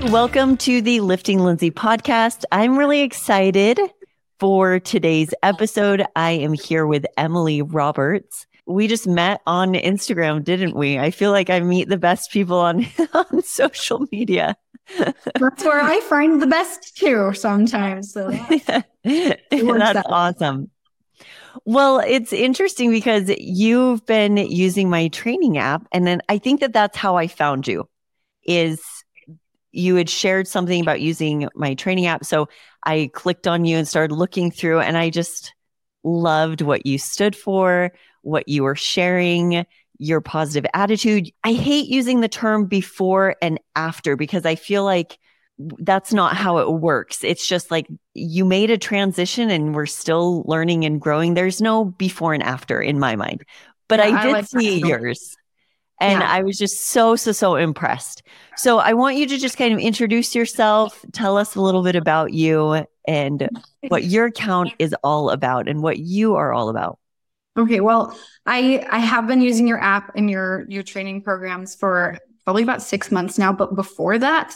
Welcome to the Lifting Lindsay podcast. I'm really excited for today's episode. I am here with Emily Roberts. We just met on Instagram, didn't we? I feel like I meet the best people on social media. That's where I find the best too sometimes. So that's awesome. Well, it's interesting because you've been using my training app. And then I think that that's how I found you, is you had shared something about using my training app. So I clicked on you and started looking through, and I just loved what you stood for, what you were sharing, your positive attitude. I hate using the term before and after because I feel like that's not how it works. It's just like you made a transition and we're still learning and growing. There's no before and after in my mind, but I did see yours. And I was just so impressed. So I want you to just kind of introduce yourself, tell us a little bit about you and what your account is all about and what you are all about. Okay, well, I have been using your app and your training programs for probably about 6 months now. But before that,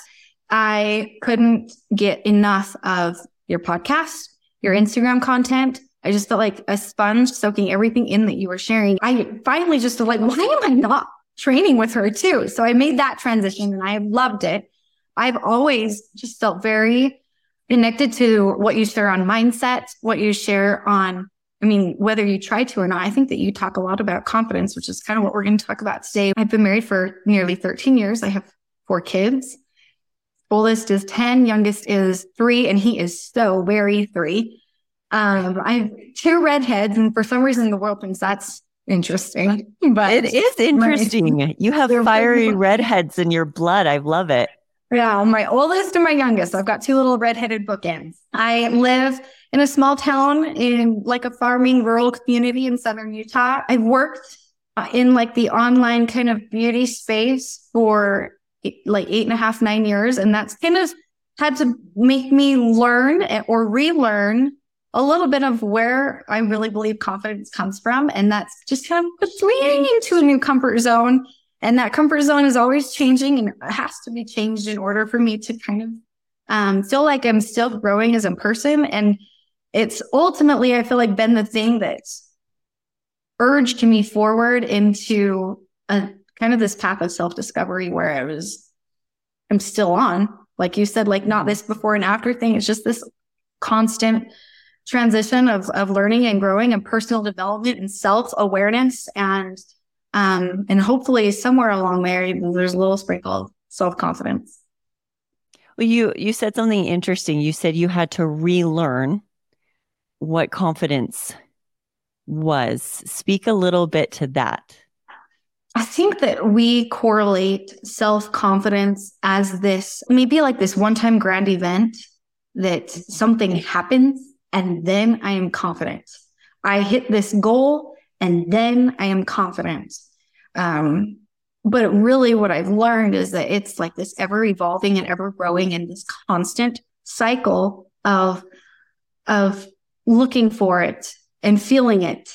I couldn't get enough of your podcast, your Instagram content. I just felt like a sponge soaking everything in that you were sharing. I finally just felt like, why am I not training with her too? So I made that transition and I loved it. I've always just felt very connected to what you share on mindset, what you share on, whether you try to or not. I think that you talk a lot about confidence, which is kind of what we're going to talk about today. I've been married for nearly 13 years. I have 4 kids. Oldest is 10, youngest is 3, and he is so very 3. I have 2 redheads, and for some reason the world thinks that's interesting. But it is interesting. You have fiery redheads in your blood. I love it. Yeah, my oldest and my youngest. I've got 2 little redheaded bookends. I live in a small town in like a farming rural community in southern Utah. I've worked in like the online kind of beauty space for like 8.5, 9 years. And that's kind of had to make me learn or relearn a little bit of where I really believe confidence comes from. And that's just kind of puts me into a new comfort zone. And that comfort zone is always changing and it has to be changed in order for me to kind of feel like I'm still growing as a person. And it's ultimately, I feel like, been the thing that's urged me forward into a kind of this path of self-discovery where I'm still on. Like you said, like not this before and after thing. It's just this constant transition of learning and growing and personal development and self-awareness and hopefully somewhere along there, there's a little sprinkle of self-confidence. Well, you said something interesting. You said you had to relearn what confidence was. Speak a little bit to that. I think that we correlate self-confidence as this, maybe like this one-time grand event that something happens and then I am confident. I hit this goal and then I am confident. But really what I've learned is that it's like this ever evolving and ever growing and this constant cycle of looking for it and feeling it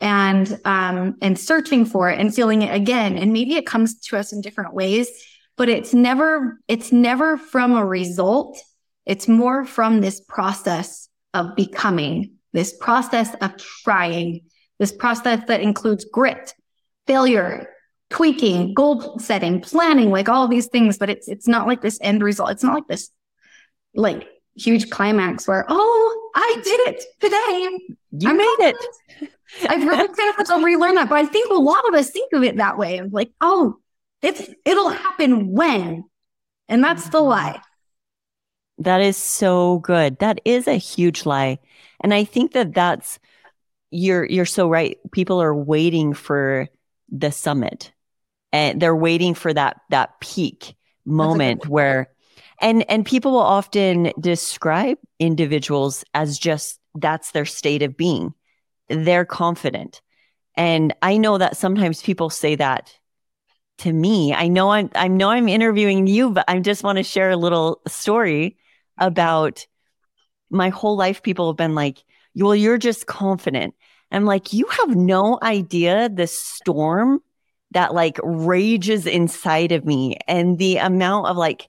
and searching for it and feeling it again. And maybe it comes to us in different ways, but it's never from a result. It's more from this process of becoming, this process of trying, this process that includes grit, failure, tweaking, goal setting, planning, like all of these things. But it's not like this end result. It's not like this like huge climax where, oh, I did it today. You made it. I've really kind of had to relearn that. But I think a lot of us think of it that way. Of like, oh, it'll happen when. And that's the lie. That is so good. That is a huge lie. And I think that's, you're so right. People are waiting for the summit and they're waiting for that peak moment where, and people will often describe individuals as just, that's their state of being. They're confident. And I know that sometimes people say that to me. I know I'm interviewing you, but I just want to share a little story about my whole life. People have been like, well, you're just confident. I'm like, you have no idea the storm that like rages inside of me and the amount of like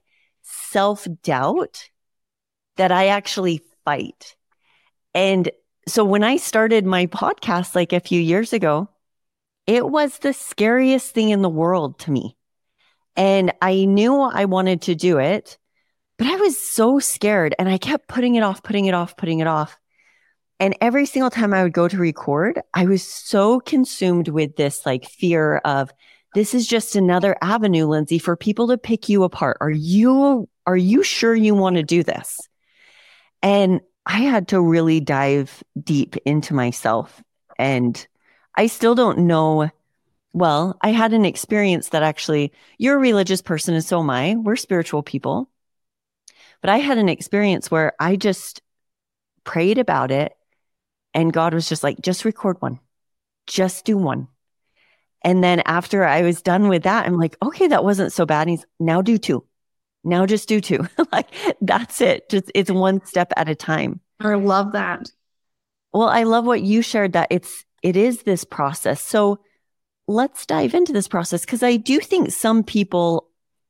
self-doubt that I actually fight. And so when I started my podcast like a few years ago, it was the scariest thing in the world to me. And I knew I wanted to do it, but I was so scared and I kept putting it off, putting it off, putting it off. And every single time I would go to record, I was so consumed with this like fear of, this is just another avenue, Lindsay, for people to pick you apart. Are you sure you want to do this? And I had to really dive deep into myself. And I still don't know. Well, I had an experience that actually, you're a religious person and so am I. We're spiritual people. But I had an experience where I just prayed about it and God was just like, just record one, just do one. And then after I was done with that, I'm like, okay, that wasn't so bad. And he's now do two. Now just do two. Like, that's it. Just, it's one step at a time. I love that. Well, I love what you shared, that it is this process. So let's dive into this process, because I do think some people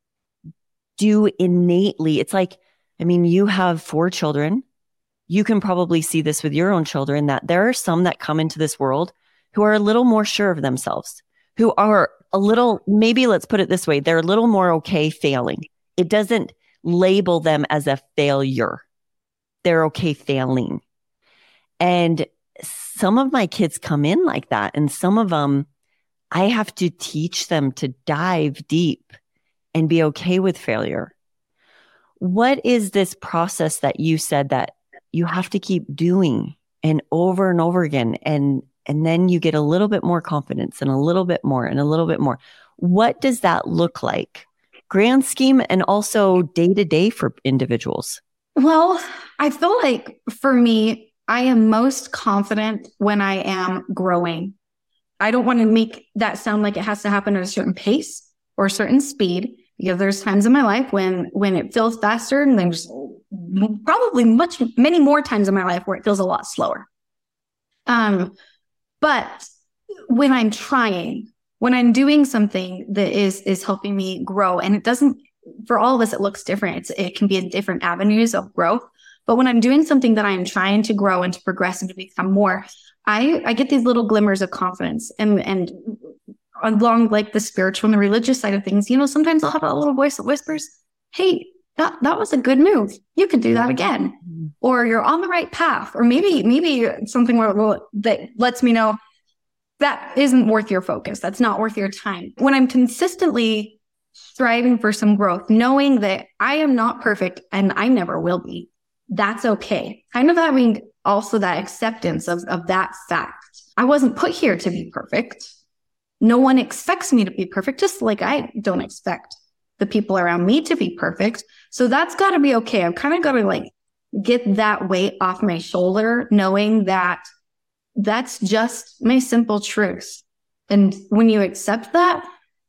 do innately. It's like, I mean, you have 4 children. You can probably see this with your own children, that there are some that come into this world who are a little more sure of themselves, who are a little, maybe let's put it this way, they're a little more okay failing. It doesn't label them as a failure. They're okay failing. And some of my kids come in like that. And some of them, I have to teach them to dive deep and be okay with failure. What is this process that you said that you have to keep doing and over again? And then you get a little bit more confidence and a little bit more and a little bit more. What does that look like? Grand scheme and also day to day for individuals? Well, I feel like for me, I am most confident when I am growing. I don't want to make that sound like it has to happen at a certain pace or a certain speed, because there's times in my life when it feels faster, and there's probably many more times in my life where it feels a lot slower. But when I'm trying, when I'm doing something that is helping me grow, and it doesn't, for all of us, it looks different. It can be in different avenues of growth. But when I'm doing something that I'm trying to grow and to progress and to become more, I get these little glimmers of confidence. And along like the spiritual and the religious side of things, sometimes I'll have a little voice that whispers, hey, that was a good move. You could do that again. Or you're on the right path. Or maybe something that lets me know that isn't worth your focus. That's not worth your time. When I'm consistently striving for some growth, knowing that I am not perfect and I never will be, that's okay. Kind of having also that acceptance of that fact. I wasn't put here to be perfect. No one expects me to be perfect, just like I don't expect the people around me to be perfect. So that's got to be okay. I've kind of got to get that weight off my shoulder, knowing that that's just my simple truth. And when you accept that,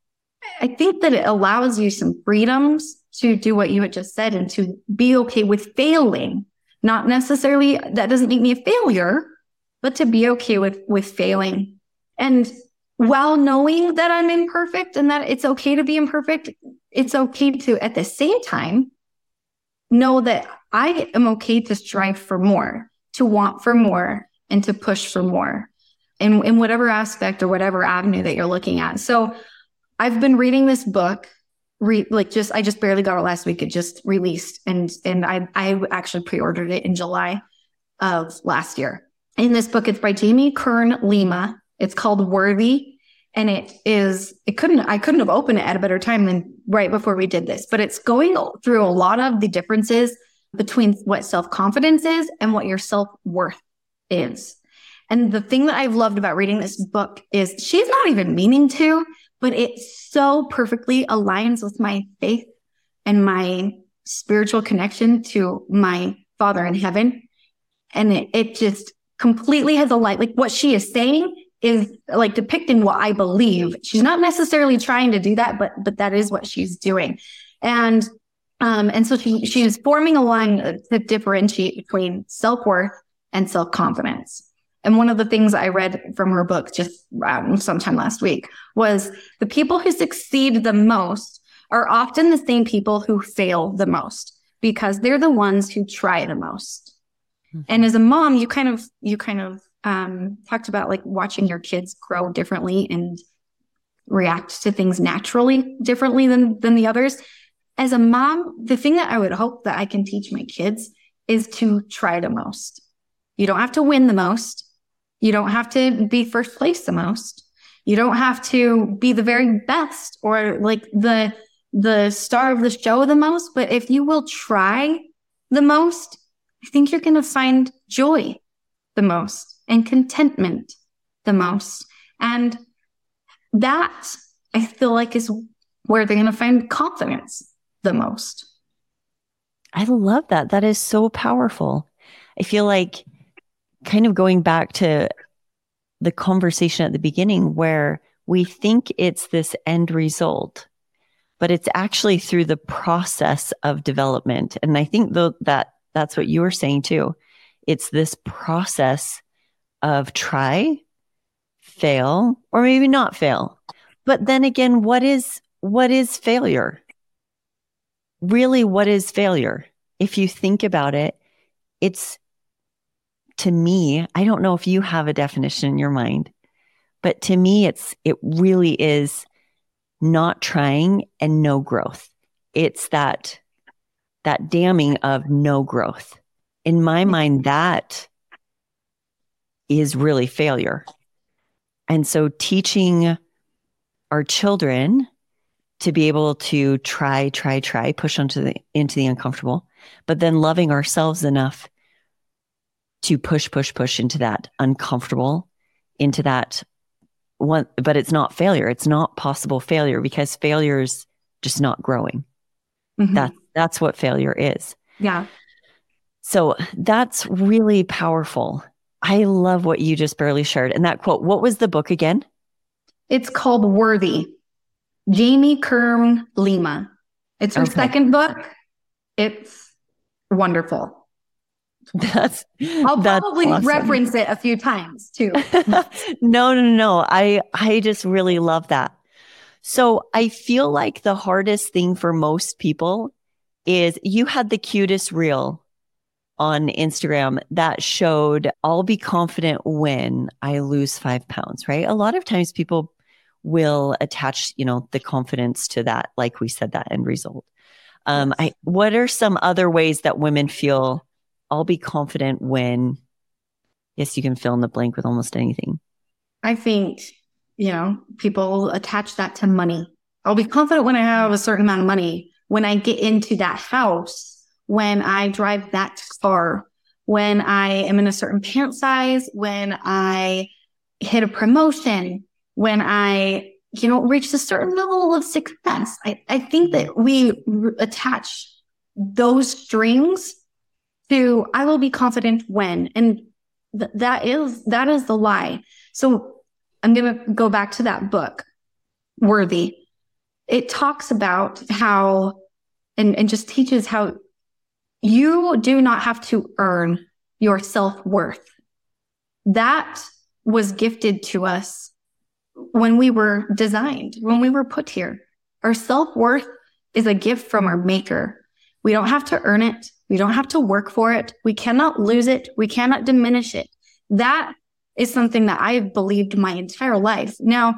I think that it allows you some freedoms to do what you had just said and to be okay with failing. Not necessarily, that doesn't make me a failure, but to be okay with failing. And while knowing that I'm imperfect and that it's okay to be imperfect, it's okay to, at the same time, know that I am okay to strive for more, to want for more, and to push for more in whatever aspect or whatever avenue that you're looking at. So I've been reading this book, I just barely got it last week. It just released, and I actually pre-ordered it in July of last year. In this book, it's by Jamie Kern Lima. It's called Worthy. And I couldn't have opened it at a better time than right before we did this, but it's going through a lot of the differences between what self-confidence is and what your self-worth is. And the thing that I've loved about reading this book is she's not even meaning to, but it so perfectly aligns with my faith and my spiritual connection to my Father in heaven. And it just completely has aligned. Like what she is saying is like depicting what I believe. She's not necessarily trying to do that, but that is what she's doing. And so she's forming a line to differentiate between self-worth and self-confidence. And one of the things I read from her book just sometime last week was the people who succeed the most are often the same people who fail the most because they're the ones who try the most. Mm-hmm. And as a mom, you kind of talked about like watching your kids grow differently and react to things naturally differently than the others. As a mom, the thing that I would hope that I can teach my kids is to try the most. You don't have to win the most. You don't have to be first place the most. You don't have to be the very best or like the star of the show the most. But if you will try the most, I think you're going to find joy the most and contentment the most. And that, I feel like, is where they're going to find confidence the most. I love that. That is so powerful. I feel like kind of going back to the conversation at the beginning where we think it's this end result, but it's actually through the process of development. And I think that's what you were saying too. It's this process of try, fail, or maybe not fail. But then again, what is failure? Really, what is failure? If you think about it, it's, to me, I don't know if you have a definition in your mind, but to me, it really is not trying and no growth. It's that damning of no growth. In my mind, that is really failure. And so teaching our children to be able to try, push into the uncomfortable, but then loving ourselves enough to push into that uncomfortable, into that one, but it's not failure. It's not possible failure because failure is just not growing. Mm-hmm. That's what failure is. Yeah. So that's really powerful. I love what you just barely shared. And that quote, what was the book again? It's called Worthy. Jamie Kern Lima. It's her second book. It's wonderful. I'll probably awesome. Reference it a few times too. No. I just really love that. So I feel like the hardest thing for most people is you had the cutest reel on Instagram that showed I'll be confident when I lose 5 pounds, right? A lot of times people will attach, the confidence to that, like we said, that end result. What are some other ways that women feel I'll be confident when? Yes, you can fill in the blank with almost anything. I think, people attach that to money. I'll be confident when I have a certain amount of money, when I get into that house, when I drive that car, when I am in a certain pant size, when I hit a promotion, when I, reach a certain level of success. I think that we attach those strings to I will be confident when, and that is the lie. So I'm going to go back to that book, Worthy. It talks about how, and just teaches how you do not have to earn your self-worth. That was gifted to us when we were designed, when we were put here. Our self-worth is a gift from our maker. We don't have to earn it. We don't have to work for it. We cannot lose it. We cannot diminish it. That is something that I've believed my entire life. Now,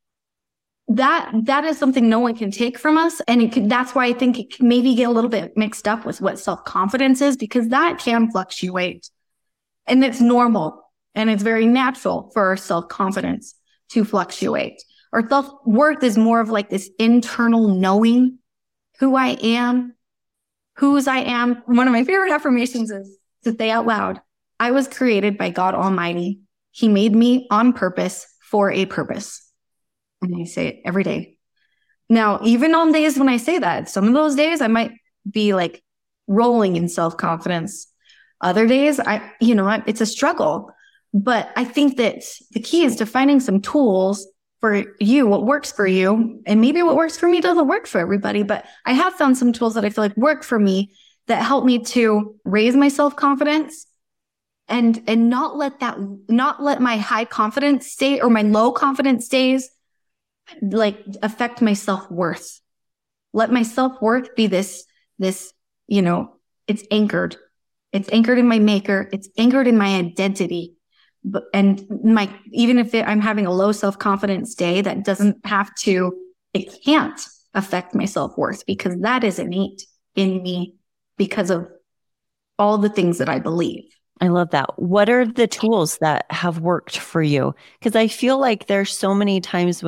that is something no one can take from us. And that's why I think it can maybe get a little bit mixed up with what self-confidence is, because that can fluctuate. And it's normal. And it's very natural for our self-confidence to fluctuate. Our self-worth is more of like this internal knowing who I am, whose I am. One of my favorite affirmations is to say out loud, I was created by God Almighty. He made me on purpose for a purpose. And I say it every day. Now, even on days when I say that, some of those days I might be like rolling in self-confidence. Other days, it's a struggle. But I think that the key is to finding some tools for you, what works for you. And maybe what works for me doesn't work for everybody. But I have found some tools that I feel like work for me that help me to raise my self-confidence and not let my high confidence stay or my low confidence stays like affect my self-worth. let my self-worth be this, it's anchored. It's anchored in my maker. It's anchored in my identity. But, and even if I'm having a low self-confidence day, it can't affect my self-worth, because that is innate in me because of all the things that I believe. I love that. What are the tools that have worked for you? Because I feel like there's so many times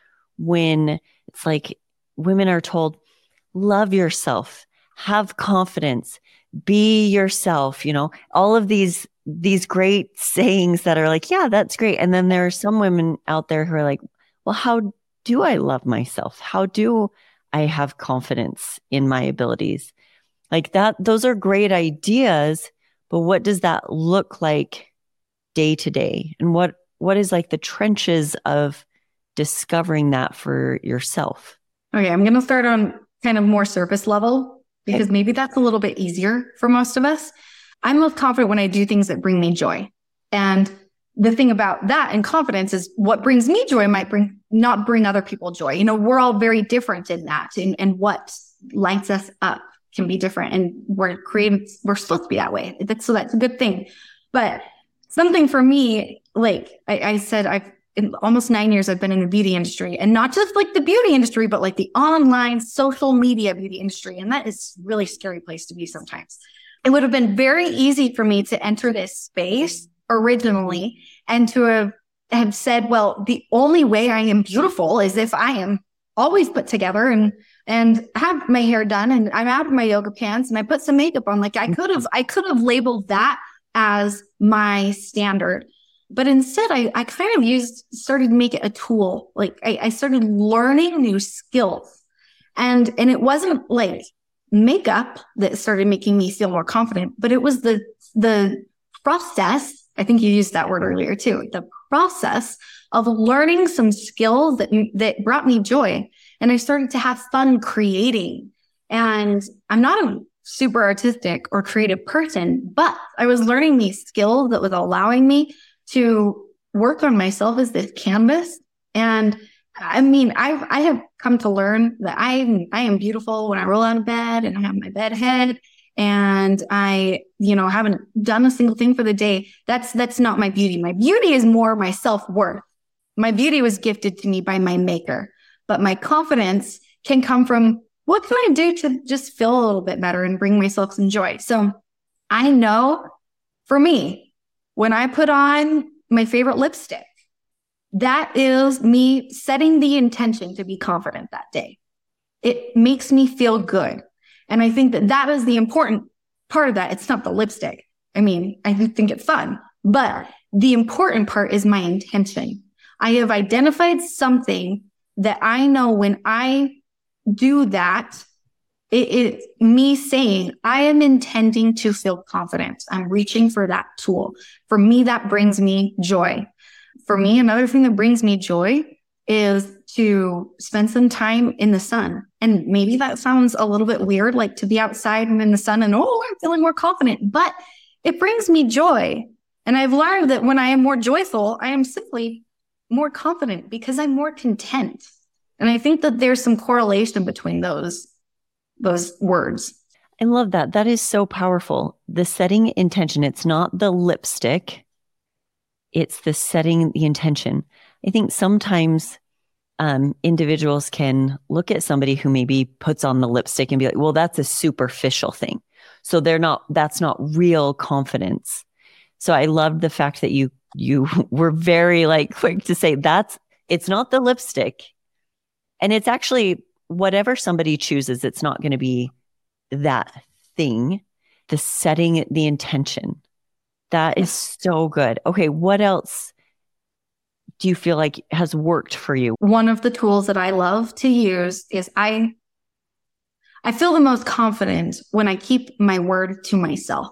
when it's like women are told, love yourself, have confidence, be yourself, all of these great sayings that are like, yeah, that's great. And then there are some women out there who are like, well, how do I love myself? How do I have confidence in my abilities? Like that, those are great ideas, but what does that look like day to day? And what is like the trenches of discovering that for yourself? Okay, I'm going to start on kind of more surface level, because maybe that's a little bit easier for most of us. I'm most confident when I do things that bring me joy. And the thing about that and confidence is what brings me joy might not bring other people joy. We're all very different in that, and what lights us up can be different, and we're supposed to be that way. So that's a good thing. But something for me, like I said, in almost 9 years, I've been in the beauty industry, and not just like the beauty industry, but like the online social media beauty industry. And that is a really scary place to be sometimes. It would have been very easy for me to enter this space originally and to have said, well, the only way I am beautiful is if I am always put together and have my hair done, and I'm out of my yoga pants, and I put some makeup on. Like I could have labeled that as my standard. But instead, I kind of started to make it a tool. Like I started learning new skills, and it wasn't like makeup that started making me feel more confident, but it was the process. I think you used that word earlier too. The process of learning some skills that brought me joy, and I started to have fun creating. And I'm not a super artistic or creative person, but I was learning these skills that was allowing me to work on myself as this canvas. And I mean, I have come to learn that I am beautiful when I roll out of bed and I have my bed head, and I, haven't done a single thing for the day. That's not my beauty. My beauty is more my self-worth. My beauty was gifted to me by my maker, but my confidence can come from what can I do to just feel a little bit better and bring myself some joy. So I know for me, when I put on my favorite lipstick, that is me setting the intention to be confident that day. It makes me feel good. And I think that is the important part of that. It's not the lipstick. I mean, I do think it's fun, but the important part is my intention. I have identified something that I know when I do that, it's me saying, I am intending to feel confident. I'm reaching for that tool. For me, that brings me joy. For me, another thing that brings me joy is to spend some time in the sun. And maybe that sounds a little bit weird, like to be outside and in the sun and, I'm feeling more confident, but it brings me joy. And I've learned that when I am more joyful, I am simply more confident because I'm more content. And I think that there's some correlation between those words. I love that. That is so powerful. The setting intention. It's not the lipstick. It's the setting the intention. I think sometimes individuals can look at somebody who maybe puts on the lipstick and be like, well, that's a superficial thing. So that's not real confidence. So I love the fact that you were very quick to say it's not the lipstick. And it's actually whatever somebody chooses, it's not going to be that thing, the setting, the intention. That is so good. Okay. What else do you feel like has worked for you? One of the tools that I love to use is I feel the most confident when I keep my word to myself.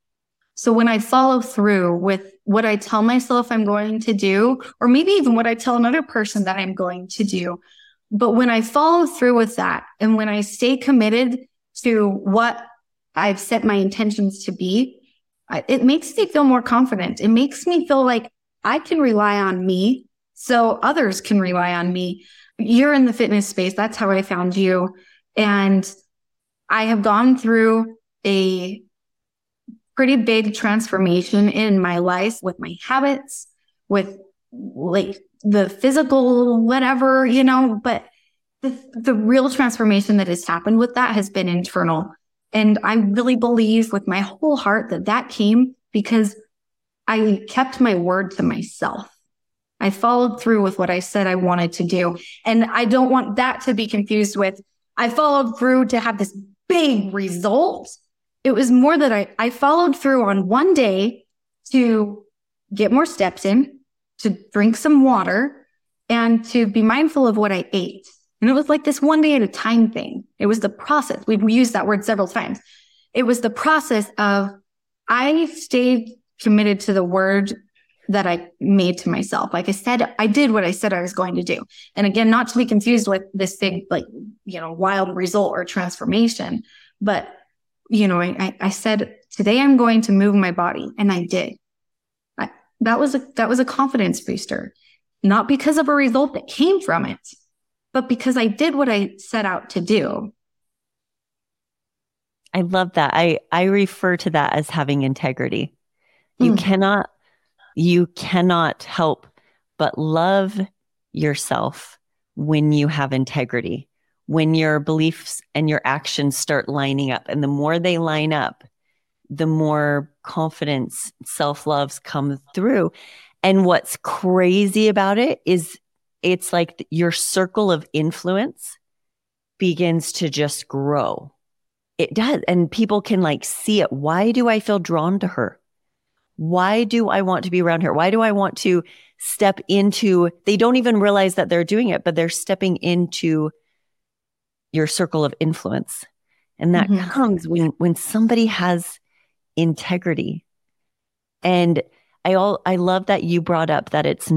So when I follow through with what I tell myself I'm going to do, or maybe even what I tell another person that I'm going to do, but when I follow through with that, and when I stay committed to what I've set my intentions to be, it makes me feel more confident. It makes me feel like I can rely on me so others can rely on me. You're in the fitness space. That's how I found you. And I have gone through a pretty big transformation in my life with my habits, with like the physical, whatever, but the real transformation that has happened with that has been internal. And I really believe with my whole heart that came because I kept my word to myself. I followed through with what I said I wanted to do. And I don't want that to be confused with, I followed through to have this big result. It was more that I followed through on one day to get more steps in, to drink some water, and to be mindful of what I ate. And it was like this one day at a time thing. It was the process. We've used that word several times. It was the process of I stayed committed to the word that I made to myself. Like I said, I did what I said I was going to do. And again, not to be confused with this big, wild result or transformation. But, I said, today I'm going to move my body. And I did. That was a confidence booster, not because of a result that came from it, but because I did what I set out to do. I love that. I refer to that as having integrity. You cannot help but love yourself when you have integrity, when your beliefs and your actions start lining up. And the more they line up, the more confidence, self-love comes through. And what's crazy about it is it's like your circle of influence begins to just grow. It does. And people can see it. Why do I feel drawn to her? Why do I want to be around her? Why do I want to step into, they don't even realize that they're doing it, but they're stepping into your circle of influence. And that comes when somebody has integrity. And I love that you brought up that it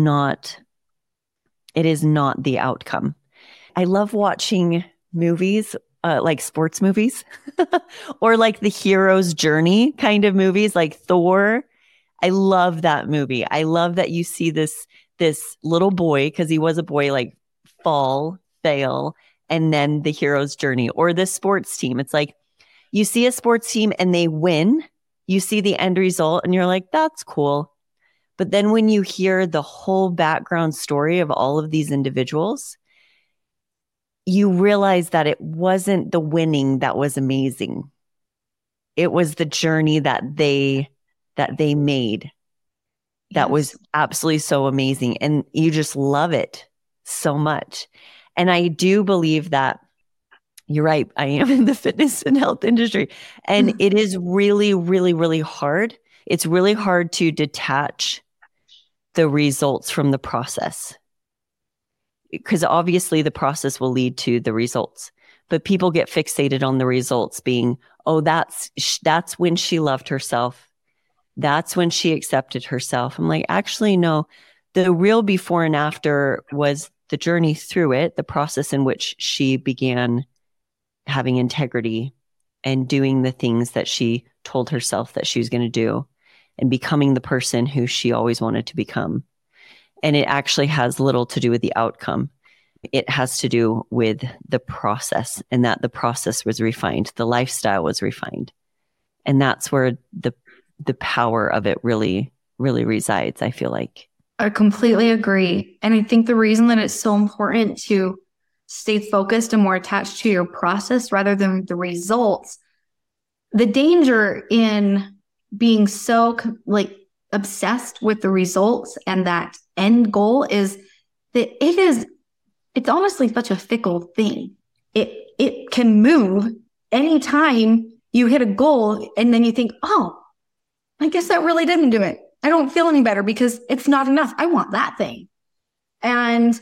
is not the outcome. I love watching movies, like sports movies or like the hero's journey kind of movies like Thor. I love that movie. I love that you see this little boy, because he was a boy, fall, fail, and then the hero's journey. Or the sports team. It's like you see a sports team and they win. You see the end result and you're like, that's cool. But then when you hear the whole background story of all of these individuals, you realize that it wasn't the winning that was amazing. It was the journey that they made that was absolutely so amazing. And you just love it so much. And I do believe that you're right. I am in the fitness and health industry, and it is really, really, really hard. It's really hard to detach the results from the process, because obviously the process will lead to the results, but people get fixated on the results being, oh, that's when she loved herself. That's when she accepted herself. I'm like, actually, no, the real before and after was the journey through it, the process in which she began having integrity and doing the things that she told herself that she was going to do and becoming the person who she always wanted to become. And it actually has little to do with the outcome. It has to do with the process, and that the process was refined. The lifestyle was refined. And that's where the power of it really, really resides, I feel like. I completely agree. And I think the reason that it's so important to stay focused and more attached to your process rather than the results, the danger in being so obsessed with the results and that end goal is that it's honestly such a fickle thing. It can move anytime you hit a goal and then you think, oh, I guess that really didn't do it. I don't feel any better because it's not enough. I want that thing. And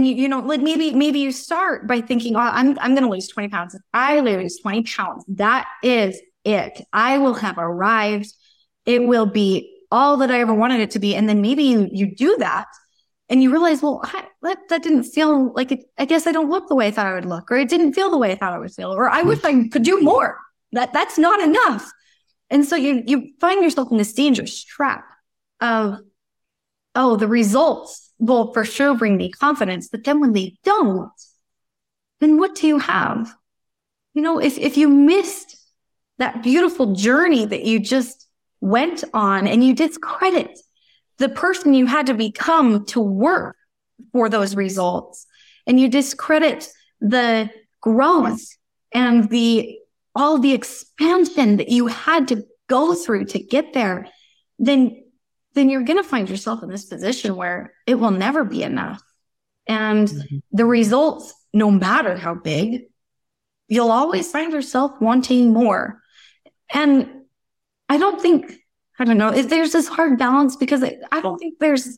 maybe you start by thinking, oh, I'm going to lose 20 pounds. If I lose 20 pounds, that is it. I will have arrived. It will be all that I ever wanted it to be. And then maybe you do that and you realize, well, that didn't feel like it. I guess I don't look the way I thought I would look, or it didn't feel the way I thought I would feel, or I wish I could do more. That's not enough. And so you find yourself in this dangerous trap of, oh, the results will for sure bring me confidence. But then when they don't, then what do you have? if you missed that beautiful journey that you just went on and you discredit the person you had to become to work for those results, and you discredit the growth and all the expansion that you had to go through to get there, then you're going to find yourself in this position where it will never be enough. And the results, no matter how big, you'll always find yourself wanting more. And I don't know, there's this hard balance, because I don't think there's,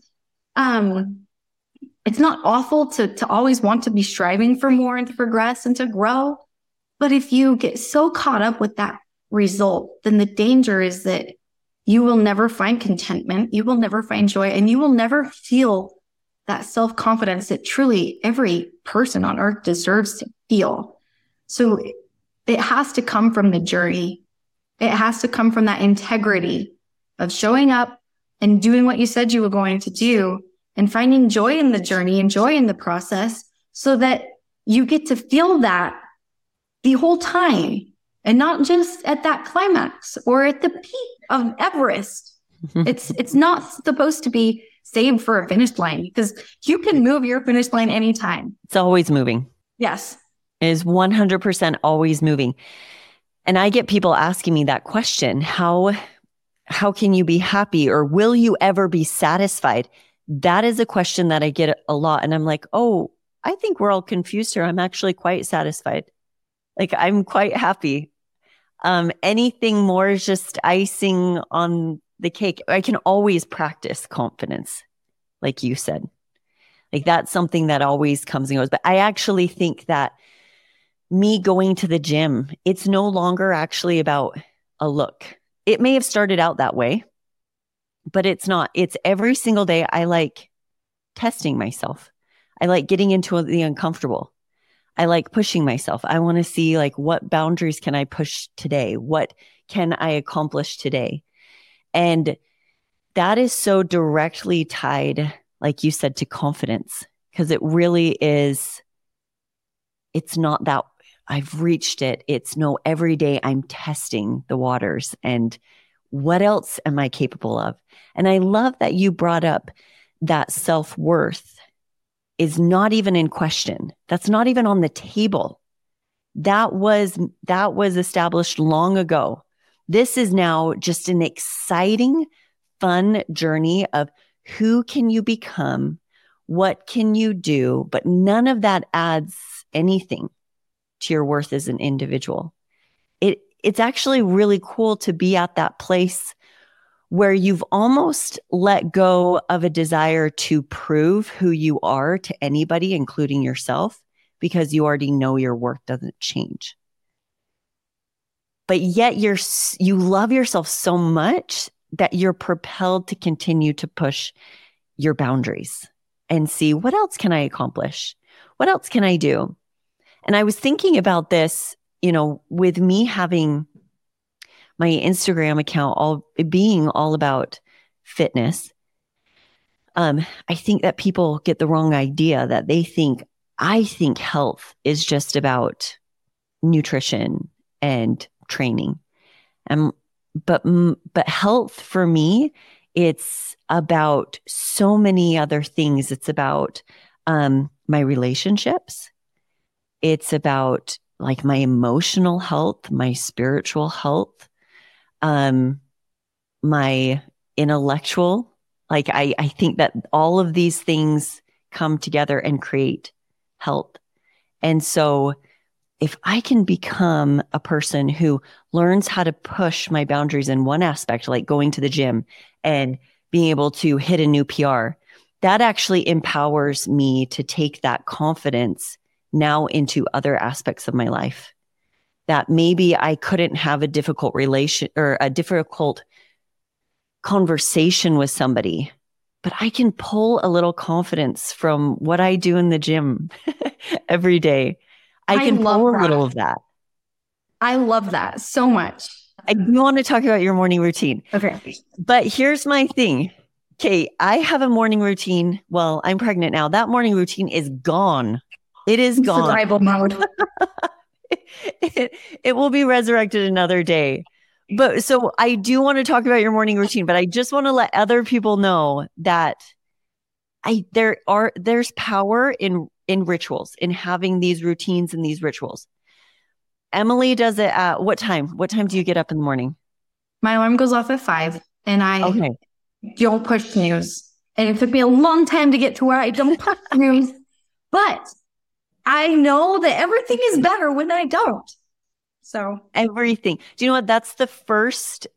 it's not awful to always want to be striving for more and to progress and to grow. But if you get so caught up with that result, then the danger is that you will never find contentment, you will never find joy, and you will never feel that self-confidence that truly every person on earth deserves to feel. So it has to come from the journey. It has to come from that integrity of showing up and doing what you said you were going to do, and finding joy in the journey and joy in the process, so that you get to feel that the whole time, and not just at that climax or at the peak of Everest. It's not supposed to be saved for a finish line, because you can move your finish line anytime. It's always moving. Yes. It is 100% always moving. And I get people asking me that question, how can you be happy, or will you ever be satisfied? That is a question that I get a lot. And I'm like, oh, I think we're all confused here. I'm actually quite satisfied. Like, I'm quite happy. Anything more is just icing on the cake. I can always practice confidence, like you said. Like, that's something that always comes and goes. But I actually think that me going to the gym, it's no longer actually about a look. It may have started out that way, but it's not. It's every single day. I like testing myself. I like getting into the uncomfortable. I like pushing myself. I want to see, like, what boundaries can I push today? What can I accomplish today? And that is so directly tied, like you said, to confidence, because it really is. It's not that I've reached it. It's no, every day I'm testing the waters, and what else am I capable of? And I love that you brought up that self-worth is not even in question. That's not even on the table. That was established long ago. This is now just an exciting, fun journey of who can you become? What can you do? But none of that adds anything to your worth as an individual. It's actually really cool to be at that place where you've almost let go of a desire to prove who you are to anybody, including yourself, because you already know your worth doesn't change. But yet you love yourself so much that you're propelled to continue to push your boundaries and see, what else can I accomplish? What else can I do? And I was thinking about this, with me having my Instagram account being all about fitness. I think that people get the wrong idea, that I think health is just about nutrition and training. But health for me, it's about so many other things. It's about my relationships. It's about, like, my emotional health, my spiritual health, my intellectual. Like, I think that all of these things come together and create health. And so if I can become a person who learns how to push my boundaries in one aspect, like going to the gym and being able to hit a new PR, that actually empowers me to take that confidence now into other aspects of my life. That maybe I couldn't have a difficult relation or a difficult conversation with somebody, but I can pull a little confidence from what I do in the gym every day. I can pull a little of that. I love that so much. I do want to talk about your morning routine. Okay. But here's my thing. Okay, I have a morning routine. Well, I'm pregnant now. That morning routine is gone. It is gone. Survival mode. it will be resurrected another day. But so I do want to talk about your morning routine, but I just want to let other people know that there's power in rituals, in having these routines and these rituals. Emily does it at what time? What time do you get up in the morning? My alarm goes off at 5 and I don't push snooze. And it took me a long time to get to where I don't push snooze. But I know that everything is better when I don't. So everything. Do you know what? That's the first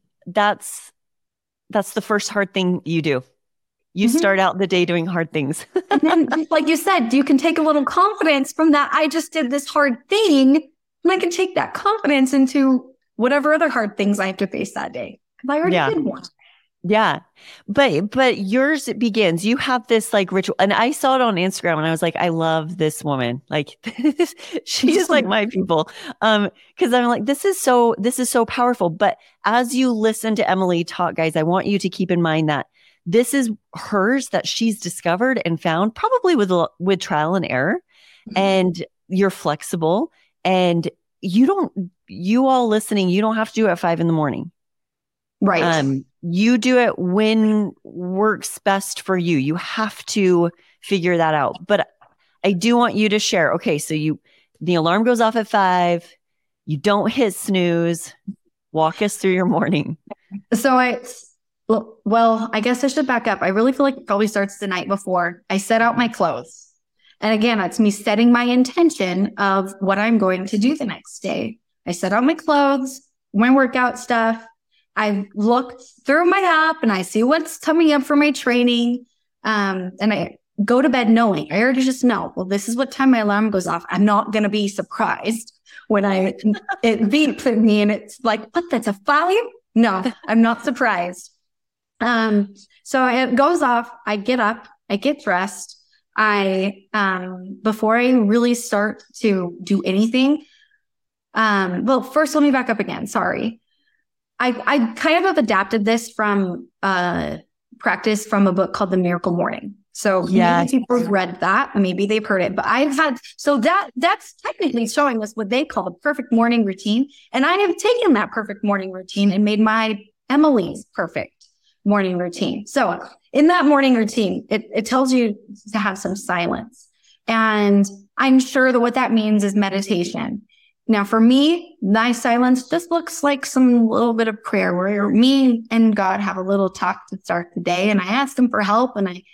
hard thing you do. You start out the day doing hard things. And then, like you said, you can take a little confidence from that. I just did this hard thing, and I can take that confidence into whatever other hard things I have to face that day. Because I already did one. Yeah. But yours begins, you have this like ritual, and I saw it on Instagram and I was like, I love this woman. Like she is like my people. Cause I'm like, this is so powerful. But as you listen to Emily talk, guys, I want you to keep in mind that this is hers that she's discovered and found probably with trial and error. And you're flexible, and you all listening, you don't have to do it at 5 a.m. Right. You do it when works best for you. You have to figure that out. But I do want you to share. Okay, so the alarm goes off at 5. You don't hit snooze. Walk us through your morning. So I guess I should back up. I really feel like it probably starts the night before. I set out my clothes. And again, that's me setting my intention of what I'm going to do the next day. I set out my clothes, my workout stuff. I look through my app and I see what's coming up for my training. And I go to bed knowing, I already just know, well, this is what time my alarm goes off. I'm not going to be surprised when it beeps at me and it's like, what, that's a 5? No, I'm not surprised. So it goes off. I get up, I get dressed. Before I really start to do anything, well, first, let me back up again. Sorry. I kind of have adapted this from practice from a book called The Miracle Morning. So maybe people have read that, maybe they've heard it, but that's technically showing us what they call the perfect morning routine. And I have taken that perfect morning routine and made my Emily's perfect morning routine. So in that morning routine, it tells you to have some silence. And I'm sure that what that means is meditation. Now, for me, my silence just looks like some little bit of prayer where me and God have a little talk to start the day. And I ask him for help and I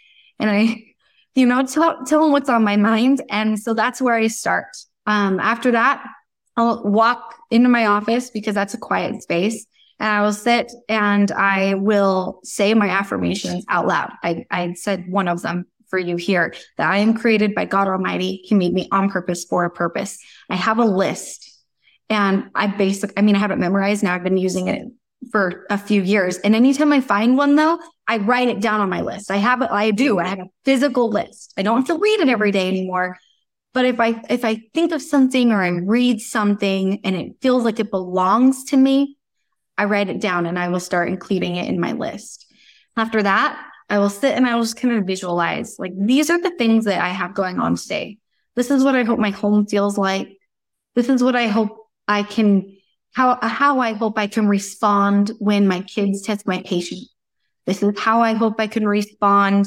tell him what's on my mind. And so that's where I start. After that, I'll walk into my office because that's a quiet space. And I will sit and I will say my affirmations out loud. I said one of them for you here, that I am created by God Almighty. He made me on purpose for a purpose. I have a list and I have it memorized now. I've been using it for a few years. And anytime I find one though, I write it down on my list. I have a physical list. I don't have to read it every day anymore. But if I think of something or I read something and it feels like it belongs to me, I write it down and I will start including it in my list. After that, I will sit and I will just kind of visualize, like, these are the things that I have going on today. This is what I hope my home feels like. This is what I hope I can, how I hope I can respond when my kids test my patience. This is how I hope I can respond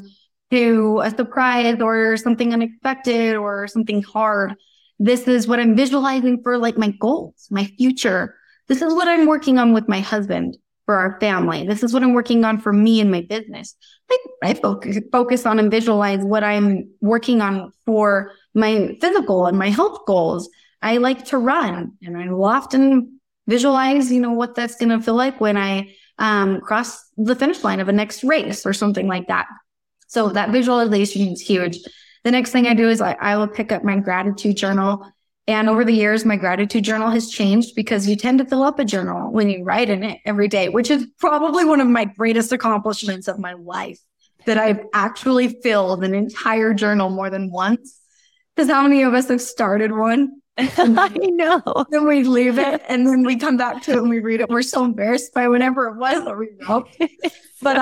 to a surprise or something unexpected or something hard. This is what I'm visualizing for, like, my goals, my future. This is what I'm working on with my husband for our family. This is what I'm working on for me and my business. I focus on and visualize what I'm working on for my physical and my health goals. I like to run, and I will often visualize, what that's going to feel like when I cross the finish line of a next race or something like that. So that visualization is huge. The next thing I do is I will pick up my gratitude journal. And over the years, my gratitude journal has changed because you tend to fill up a journal when you write in it every day, which is probably one of my greatest accomplishments of my life, that I've actually filled an entire journal more than once. Because how many of us have started one? I know. Then we leave it and then we come back to it and we read it. We're so embarrassed by whatever it was that we wrote. But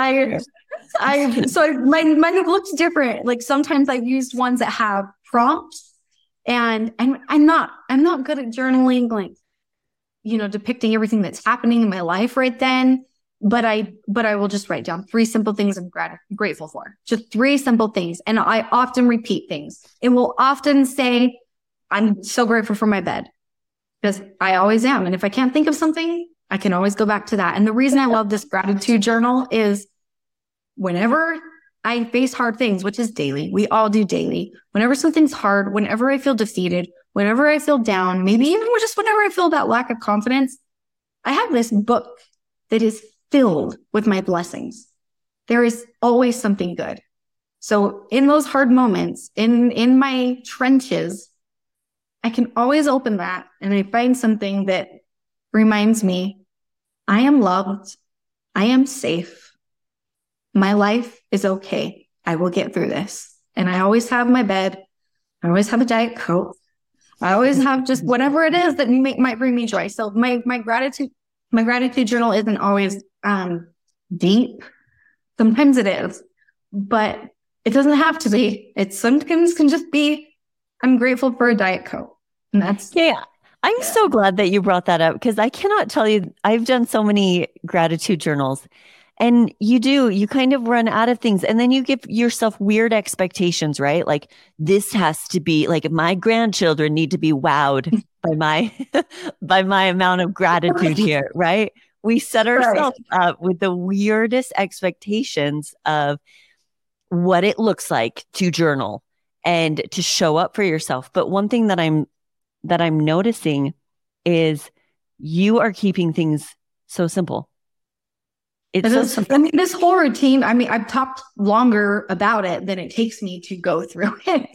mine looks different. Like sometimes I've used ones that have prompts. And I'm not good at journaling, like, depicting everything that's happening in my life right then. But I will just write down 3 simple things I'm grateful for. Just 3 simple things. And I often repeat things. It will often say, I'm so grateful for my bed, because I always am. And if I can't think of something, I can always go back to that. And the reason I love this gratitude journal is whenever I face hard things, which is daily, we all do daily. Whenever something's hard, whenever I feel defeated, whenever I feel down, maybe even just whenever I feel that lack of confidence, I have this book that is filled with my blessings. There is always something good. So in those hard moments, in my trenches, I can always open that and I find something that reminds me, I am loved. I am safe. My life is okay. I will get through this. And I always have my bed. I always have a Diet Coke. I always have just whatever it is that might bring me joy. So my gratitude journal isn't always deep. Sometimes it is, but it doesn't have to be. It sometimes can just be, I'm grateful for a Diet Coke. And that's I'm so glad that you brought that up, because I cannot tell you, I've done so many gratitude journals, and you kind of run out of things, and then you give yourself weird expectations, right? Like, this has to be like, my grandchildren need to be wowed by my amount of gratitude here, right? We set ourselves up with the weirdest expectations of what it looks like to journal and to show up for yourself. But one thing that I'm noticing is you are keeping things so simple. This whole routine, I've talked longer about it than it takes me to go through it.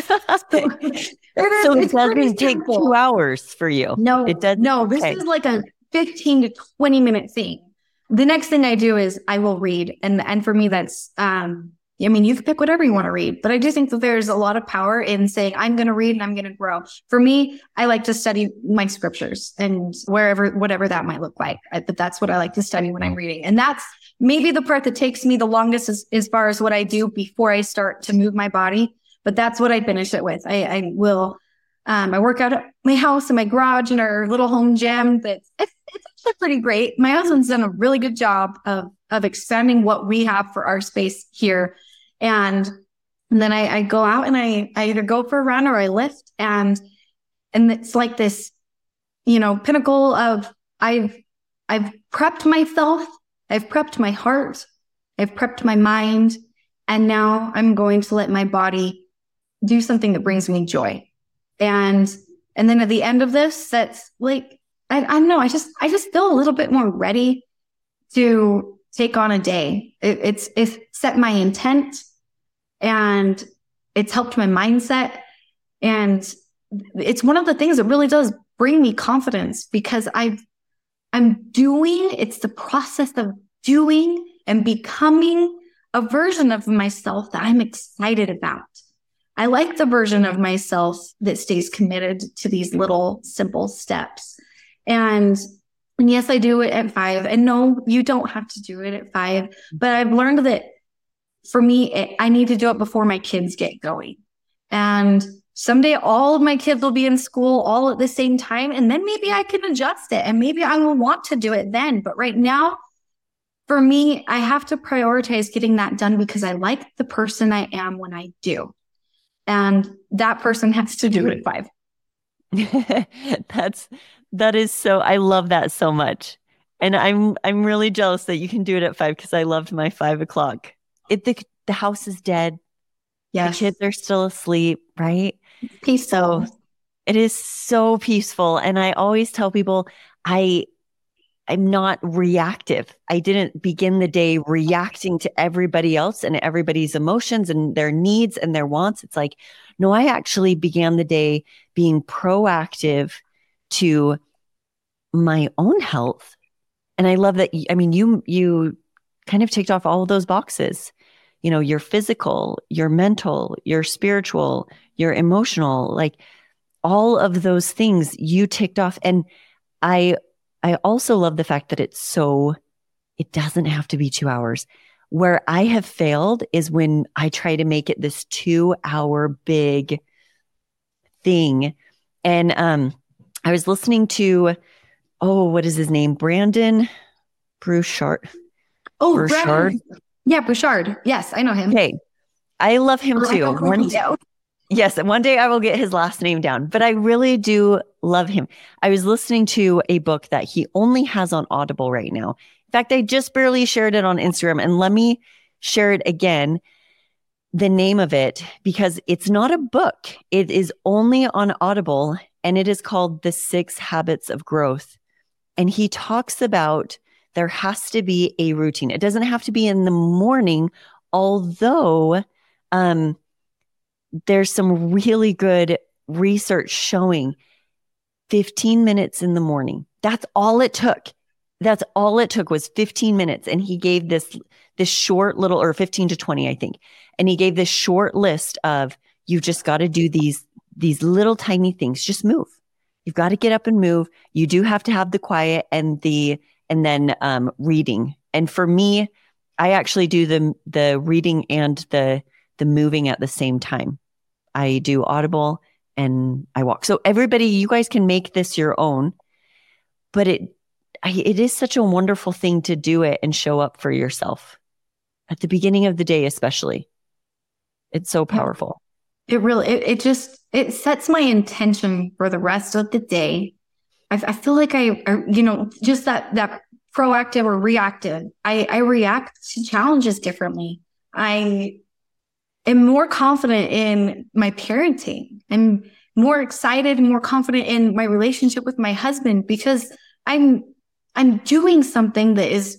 So it doesn't take 2 hours for you. No, it doesn't. No, this is like a 15 to 20 minute thing. The next thing I do is I will read. And for me, that's, you can pick whatever you want to read, but I do think that there's a lot of power in saying, I'm going to read and I'm going to grow. For me, I like to study my scriptures and whatever that might look like. But that's what I like to study when I'm reading. And that's maybe the part that takes me the longest as far as what I do before I start to move my body. But that's what I finish it with. I work out at my house in my garage in our little home gym. It's actually pretty great. My husband's done a really good job of expanding what we have for our space here. And then I go out and I either go for a run or I lift, and it's like this, pinnacle of I've prepped myself, I've prepped my heart, I've prepped my mind, and now I'm going to let my body do something that brings me joy. And then at the end of this, that's like, I don't know, I just feel a little bit more ready to take on a day. It's set my intent, and it's helped my mindset. And it's one of the things that really does bring me confidence, because it's the process of doing and becoming a version of myself that I'm excited about. I like the version of myself that stays committed to these little simple steps. And yes, I do it at 5. And no, you don't have to do it at 5. But I've learned that for me, I need to do it before my kids get going. And someday all of my kids will be in school all at the same time. And then maybe I can adjust it. And maybe I will want to do it then. But right now, for me, I have to prioritize getting that done, because I like the person I am when I do. And that person has to do it at 5. That is so, I love that so much. And I'm really jealous that you can do it at 5, because I loved my 5 o'clock. The house is dead. Yes. The kids are still asleep, right? Peaceful. So it is so peaceful. And I always tell people I'm not reactive. I didn't begin the day reacting to everybody else and everybody's emotions and their needs and their wants. It's like, no, I actually began the day being proactive to my own health. And I love that. You kind of ticked off all of those boxes, your physical, your mental, your spiritual, your emotional, like all of those things you ticked off. And I also love the fact that it doesn't have to be 2 hours. Where I have failed is when I try to make it this 2-hour big thing. And I was listening to, what is his name? Brandon Burchard. Oh, Burchard. Yeah, Burchard. Yes, I know him. Okay. I love him too. Yes, one day I will get his last name down, but I really do love him. I was listening to a book that he only has on Audible right now. In fact, I just barely shared it on Instagram, and let me share it again, the name of it, because it's not a book. It is only on Audible, and it is called The 6 Habits of Growth. And he talks about there has to be a routine. It doesn't have to be in the morning, although there's some really good research showing 15 minutes in the morning. That's all it took. That's all it took was 15 minutes. And he gave this short little, or 15 to 20, I think. And he gave this short list of, you've just got to do these little tiny things. Just move. You've got to get up and move. You do have to have the quiet and then reading. And for me, I actually do the reading and the moving at the same time. I do Audible and I walk. So everybody, you guys can make this your own, but it is such a wonderful thing to do it and show up for yourself at the beginning of the day, especially. It's so powerful. It really, it sets my intention for the rest of the day. I feel like just that proactive or reactive. I react to challenges differently. I am more confident in my parenting. I'm more excited and more confident in my relationship with my husband because I'm doing something that is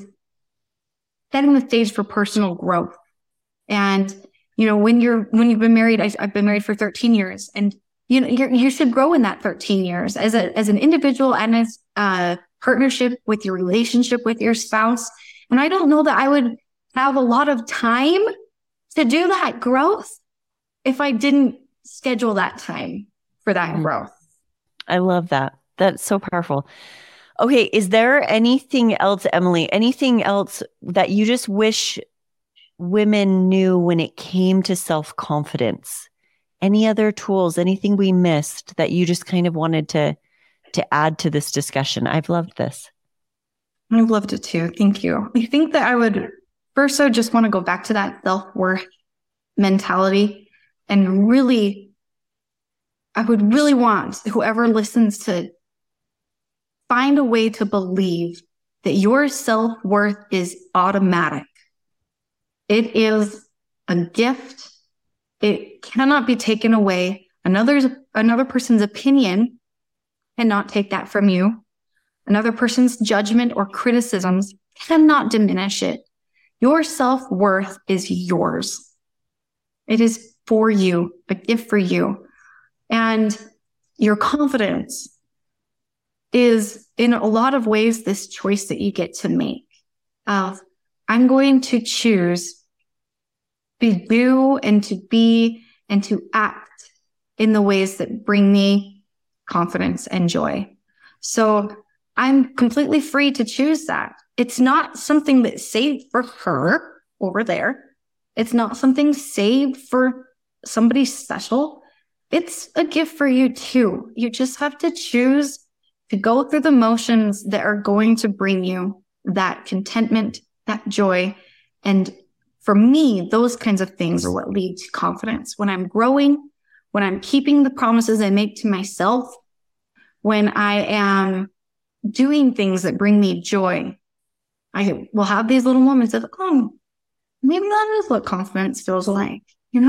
setting the stage for personal growth. And when you've been married, I've been married for 13 years, and you should grow in that 13 years as an individual and as a partnership with your relationship with your spouse. And I don't know that I would have a lot of time to do that growth if I didn't schedule that time for that growth. I love that. That's so powerful. Okay. Is there anything else, Emily, anything else that you just wish women knew when it came to self-confidence? Any other tools, anything we missed that you just kind of wanted to add to this discussion? I've loved this. I've loved it too. Thank you. I think that I would first, I just want to go back to that self-worth mentality, and really, I would really want whoever listens to find a way to believe that your self-worth is automatic. It is a gift. It cannot be taken away. Another person's opinion cannot take that from you. Another person's judgment or criticisms cannot diminish it. Your self-worth is yours. It is for you, a gift for you. And your confidence is, in a lot of ways, this choice that you get to make of, I'm going to choose to do and to be and to act in the ways that bring me confidence and joy. So I'm completely free to choose that. It's not something that's saved for her over there. It's not something saved for somebody special. It's a gift for you too. You just have to choose to go through the motions that are going to bring you that contentment, that joy. And for me, those kinds of things are what lead to confidence. When I'm growing, when I'm keeping the promises I make to myself, when I am doing things that bring me joy, I will have these little moments of, oh, maybe that is what confidence feels like. You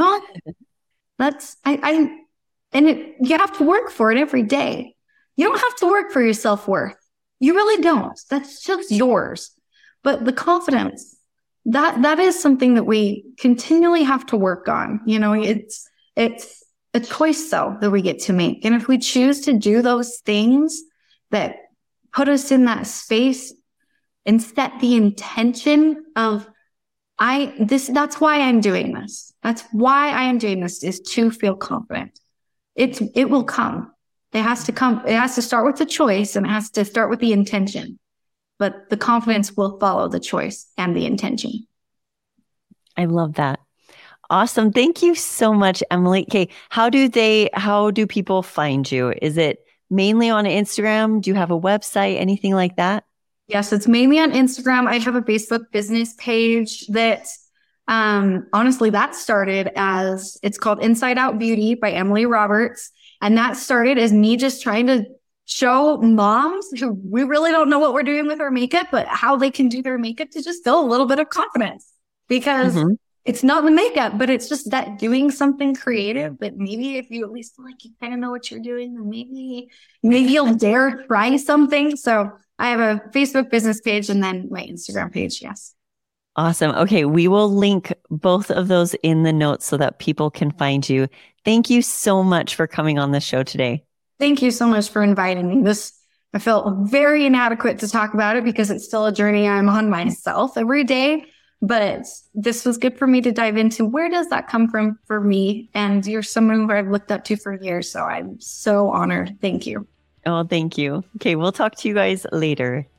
have to work for it every day. You don't have to work for your self-worth. You really don't. That's just yours. But the confidence, that is something that we continually have to work on. It's a choice though that we get to make. And if we choose to do those things that put us in that space and set the intention of, that's why I'm doing this. That's why I am doing this, is to feel confident. It will come. It has to come. It has to start with the choice, and it has to start with the intention. But the confidence will follow the choice and the intention. I love that. Awesome. Thank you so much, Emily. Okay. How do people find you? Is it mainly on Instagram? Do you have a website? Anything like that? Yes, it's mainly on Instagram. I have a Facebook business page that honestly, that started as it's called Inside Out Beauty by Emily Roberts. And that started as me just trying to show moms who we really don't know what we're doing with our makeup, but how they can do their makeup to just feel a little bit of confidence because it's not the makeup, but it's just that doing something creative that maybe if you at least feel like you kind of know what you're doing, then maybe you'll dare try something. So I have a Facebook business page and then my Instagram page. Yes. Awesome. Okay. We will link both of those in the notes so that people can find you. Thank you so much for coming on the show today. Thank you so much for inviting me. I felt very inadequate to talk about it because it's still a journey I'm on myself every day. But this was good for me to dive into. Where does that come from for me? And you're someone who I've looked up to for years. So I'm so honored. Thank you. Oh, thank you. Okay. We'll talk to you guys later.